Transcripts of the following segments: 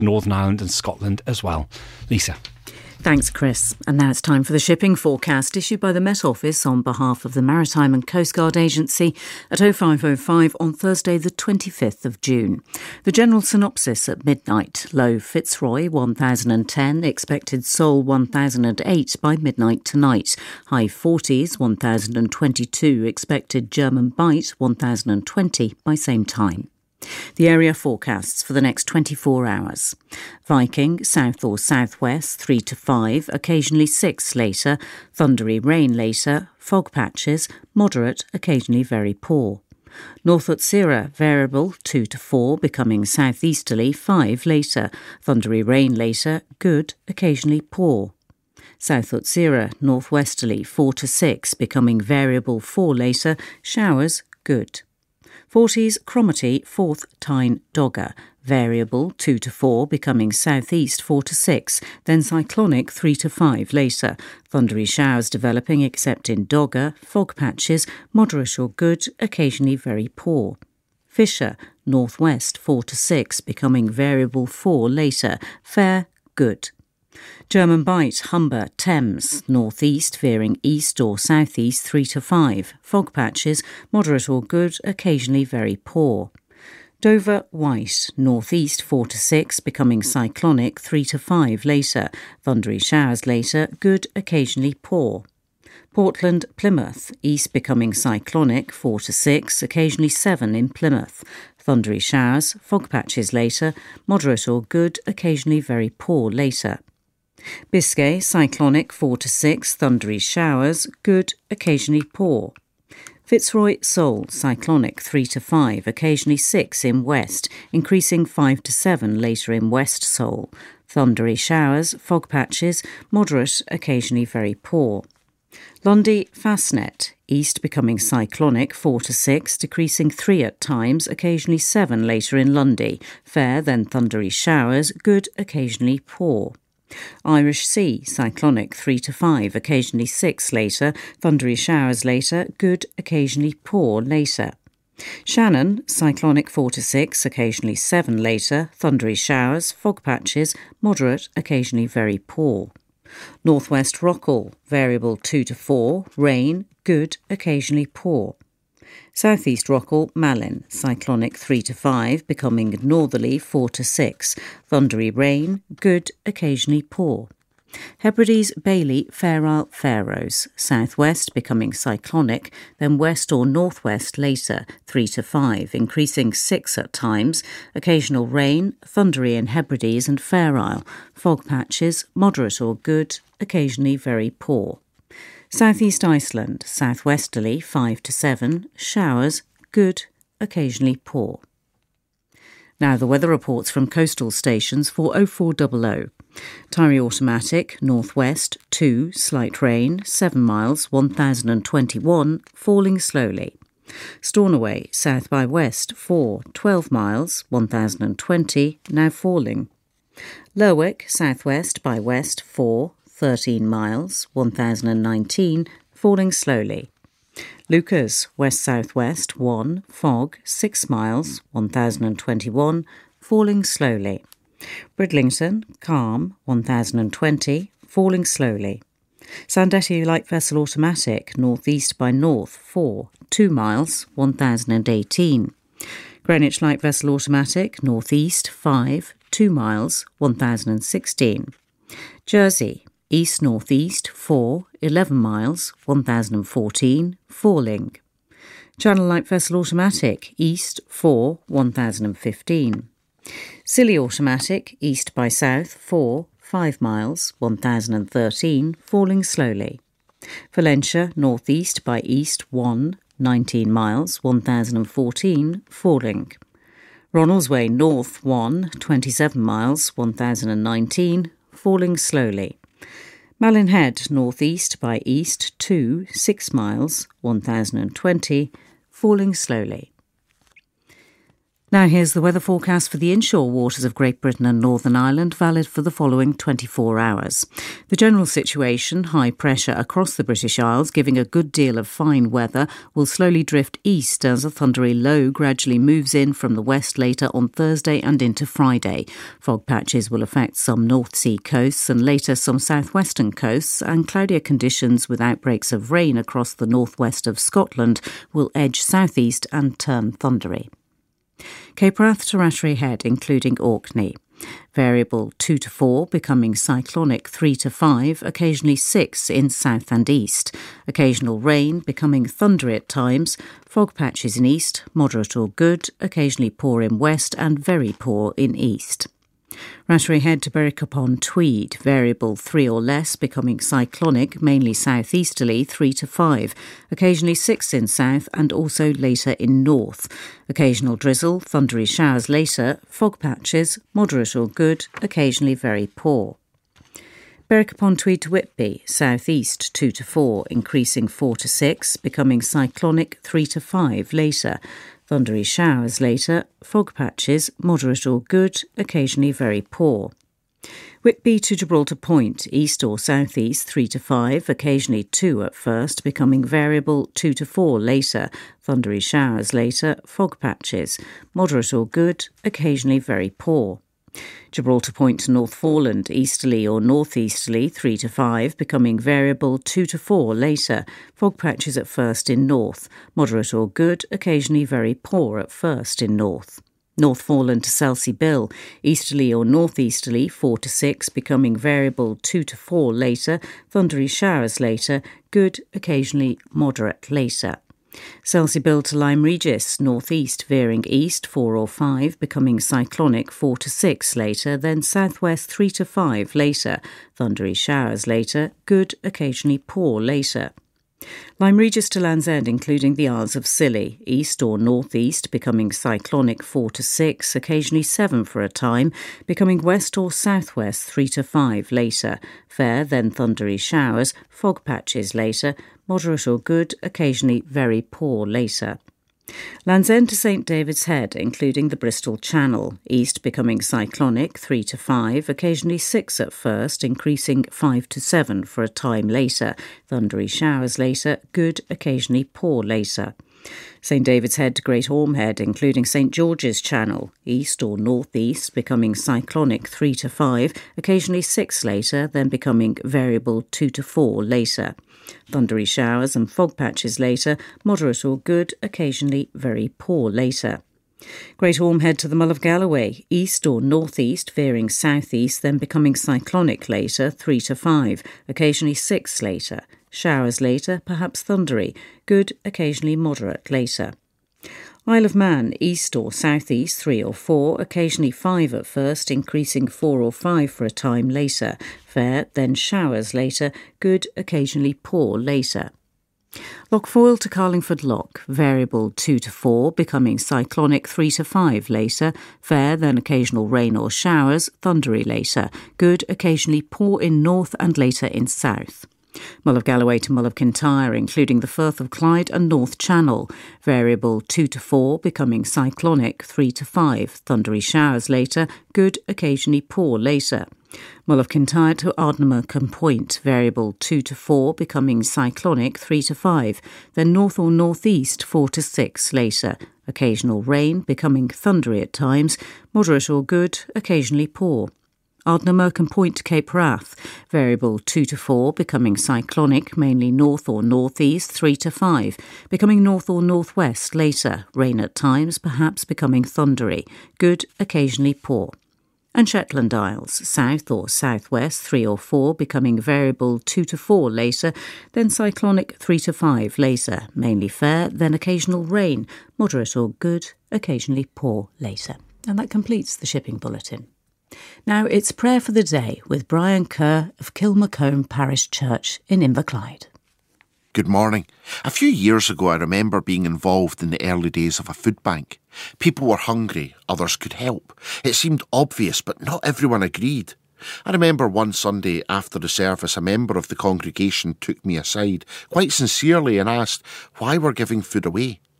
Northern Ireland and Scotland as well. Lisa. Thanks, Chris. And now it's time for the shipping forecast issued by the Met Office on behalf of the Maritime and Coast Guard Agency at 05:05 on Thursday the 25th of June. The general synopsis at midnight: low Fitzroy 1010, expected Seoul 1008 by midnight tonight. High 40s 1022, expected German Bight 1020 by same time. The area forecasts for the next 24 hours. Viking, south or southwest, 3 to 5, occasionally 6 later, thundery rain later, fog patches, moderate, occasionally very poor. North Utsira, variable, 2 to 4, becoming southeasterly, 5 later, thundery rain later, good, occasionally poor. South Utsira, northwesterly, 4 to 6, becoming variable, 4 later, showers, good. 40s Cromarty, 4th Tyne Dogger, variable 2 to 4, becoming southeast 4 to 6, then cyclonic 3 to 5 later, thundery showers developing except in Dogger, fog patches, moderate or good, occasionally very poor. Fisher, northwest 4 to 6, becoming variable 4 later, fair, good. German Bight, Humber, Thames, northeast veering east or southeast 3 to 5, fog patches, moderate or good, occasionally very poor. Dover, White, northeast 4 to 6, becoming cyclonic 3 to 5 later, thundery showers later, good, occasionally poor. Portland, Plymouth, east becoming cyclonic 4 to 6, occasionally 7 in Plymouth. Thundery showers, fog patches later, moderate or good, occasionally very poor later. Biscay, cyclonic 4 to 6, thundery showers, good, occasionally poor. Fitzroy, Seoul, cyclonic 3 to 5, occasionally 6 in west, increasing 5 to 7 later in West Seoul. Thundery showers, fog patches, moderate, occasionally very poor. Lundy, Fastnet, east becoming cyclonic 4 to 6, decreasing 3 at times, occasionally 7 later in Lundy. Fair, then thundery showers, good, occasionally poor. Irish Sea, cyclonic 3 to 5, occasionally 6 later, thundery showers later, good, occasionally poor later. Shannon, cyclonic 4 to 6, occasionally 7 later, thundery showers, fog patches, moderate, occasionally very poor. Northwest Rockall, variable 2 to 4, rain, good, occasionally poor. Southeast Rockall, Malin, cyclonic 3 to 5, becoming northerly 4 to 6, thundery rain, good, occasionally poor. Hebrides, Bailey, Fair Isle, Faroes, southwest becoming cyclonic, then west or northwest later 3 to 5, increasing 6 at times, occasional rain, thundery in Hebrides and Fair Isle, fog patches, moderate or good, occasionally very poor. Southeast Iceland, southwesterly 5 to 7, showers, good, occasionally poor. Now the weather reports from coastal stations for 0400. Tyree Automatic, northwest 2, slight rain, 7 miles, 1021, falling slowly. Stornoway, south by west 4, 12 miles, 1020, now falling. Lerwick, southwest by west 4, 13 miles, 1019, falling slowly. Lucas, west-southwest 1, fog, 6 miles, 1021, falling slowly. Bridlington, calm, 1020, falling slowly. Sandetti Light Vessel Automatic, northeast by north 4, 2 miles, 1018. Greenwich Light Vessel Automatic, northeast 5, 2 miles, 1016. Jersey, east-northeast 4, 11 miles, 1014, falling. Channel Light Vessel Automatic, east 4, 1015. Scilly Automatic, east by south 4, 5 miles, 1013, falling slowly. Valentia, northeast by east 1, 19 miles, 1014, falling. Ronaldsway, north 1, 27 miles, 1019, falling slowly. Malin Head, northeast by east 2, 6 miles, 1020, falling slowly. Now here's the weather forecast for the inshore waters of Great Britain and Northern Ireland, valid for the following 24 hours. The general situation, high pressure across the British Isles, giving a good deal of fine weather, will slowly drift east as a thundery low gradually moves in from the west later on Thursday and into Friday. Fog patches will affect some North Sea coasts and later some southwestern coasts, and cloudier conditions with outbreaks of rain across the northwest of Scotland will edge southeast and turn thundery. Cape Wrath to Rattray Head, including Orkney. Variable 2 to 4, becoming cyclonic 3 to 5, occasionally 6 in south and east. Occasional rain, becoming thundery at times. Fog patches in east, moderate or good, occasionally poor in west and very poor in east. Rattray Head to Berwick-upon-Tweed, variable 3 or less, becoming cyclonic, mainly southeasterly 3 to 5, occasionally 6 in south and also later in north. Occasional drizzle, thundery showers later, fog patches, moderate or good, occasionally very poor. Berwick-upon-Tweed to Whitby, southeast 2 to 4, increasing 4 to 6, becoming cyclonic 3 to 5 later. Thundery showers later, fog patches, moderate or good, occasionally very poor. Whitby to Gibraltar Point, east or southeast 3 to 5, occasionally 2 at first, becoming variable 2 to 4 later. Thundery showers later, fog patches, moderate or good, occasionally very poor. Gibraltar Point to North Foreland, easterly or northeasterly 3 to 5, becoming variable 2 to 4 later. Fog patches at first in north, moderate or good, occasionally very poor at first in north. North Foreland to Selsey Bill, easterly or northeasterly 4 to 6, becoming variable 2 to 4 later. Thundery showers later, good, occasionally moderate later. Selsey Bill to Lyme Regis, northeast, veering east 4 or 5, becoming cyclonic 4 to 6 later, then southwest 3 to 5 later. Thundery showers later, good, occasionally poor later. Lyme Regis to Land's End, including the Isles of Scilly, east or northeast, becoming cyclonic 4 to 6, occasionally 7 for a time, becoming west or southwest 3 to 5 later. Fair, then thundery showers, fog patches later, moderate or good, occasionally very poor later. Land's End to St David's Head, including the Bristol Channel, east becoming cyclonic 3 to 5, occasionally 6 at first, increasing 5 to 7 for a time later. Thundery showers later, good, occasionally poor later. St David's Head to Great Orme Head, including St George's Channel, east or northeast, becoming cyclonic 3 to 5, occasionally 6 later, then becoming variable 2 to 4 later. Thundery showers and fog patches later, moderate or good, occasionally very poor later. Great Orme Head to the Mull of Galloway, east or northeast, veering southeast, then becoming cyclonic later, 3 to 5, occasionally 6 later. Showers later, perhaps thundery, good, occasionally moderate later. Isle of Man, east or southeast 3 or 4, occasionally 5 at first, increasing 4 or 5 for a time later. Fair, then showers later, good, occasionally poor later. Loch Foyle to Carlingford Loch, variable 2 to 4, becoming cyclonic 3 to 5 later. Fair, then occasional rain or showers, thundery later. Good, occasionally poor in north and later in south. Mull of Galloway to Mull of Kintyre, including the Firth of Clyde and North Channel. Variable 2 to 4, becoming cyclonic 3 to 5. Thundery showers later, good, occasionally poor later. Mull of Kintyre to Ardnamurchan Point. Variable 2 to 4, becoming cyclonic 3 to 5. Then north or northeast 4 to 6 later. Occasional rain, becoming thundery at times. Moderate or good, occasionally poor. Ardnamurchan Point to Cape Wrath, variable 2 to 4, becoming cyclonic, mainly north or northeast 3 to 5, becoming north or northwest later, rain at times, perhaps becoming thundery, good, occasionally poor. And Shetland Isles, south or southwest 3 or 4, becoming variable 2 to 4 later, then cyclonic 3 to 5 later, mainly fair, then occasional rain, moderate or good, occasionally poor later. And that completes the shipping bulletin. Now it's prayer for the day with Brian Kerr of Kilmacombe Parish Church in Inverclyde. Good morning. A few years ago I remember being involved in the early days of a food bank. People were hungry, others could help. It seemed obvious, but not everyone agreed. I remember one Sunday after the service, a member of the congregation took me aside quite sincerely and asked why we're giving food away.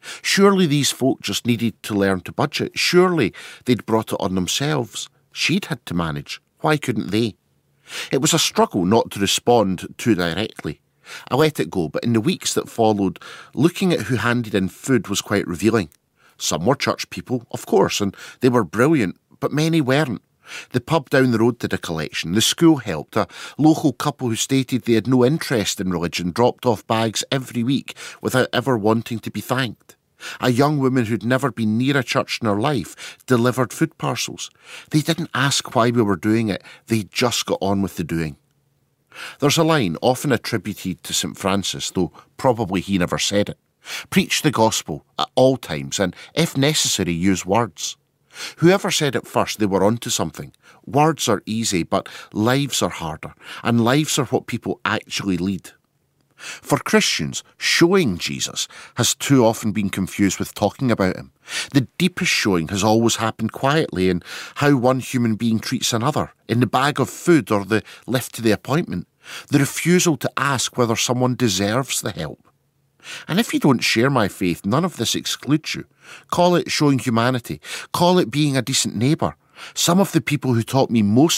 Surely these folk just needed to learn to budget. Surely they'd brought it on themselves. She'd had to manage. Why couldn't they? It was a struggle not to respond too directly. I let it go, but in the weeks that followed, looking at who handed in food was quite revealing. Some were church people, of course, and they were brilliant, but many weren't. The pub down the road did a collection. The school helped. A local couple who stated they had no interest in religion dropped off bags every week without ever wanting to be thanked. A young woman who'd never been near a church in her life delivered food parcels. They didn't ask why we were doing it. They just got on with the doing. There's a line often attributed to St. Francis, though probably he never said it. Preach the gospel at all times and, if necessary, use words. Whoever said it first, they were onto something. Words are easy, but lives are harder, and lives are what people actually lead. For Christians, showing Jesus has too often been confused with talking about him. The deepest showing has always happened quietly in how one human being treats another, in the bag of food or the lift to the appointment, the refusal to ask whether someone deserves the help. And if you don't share my faith, none of this excludes you. Call it showing humanity. Call it being a decent neighbour. Some of the people who taught me most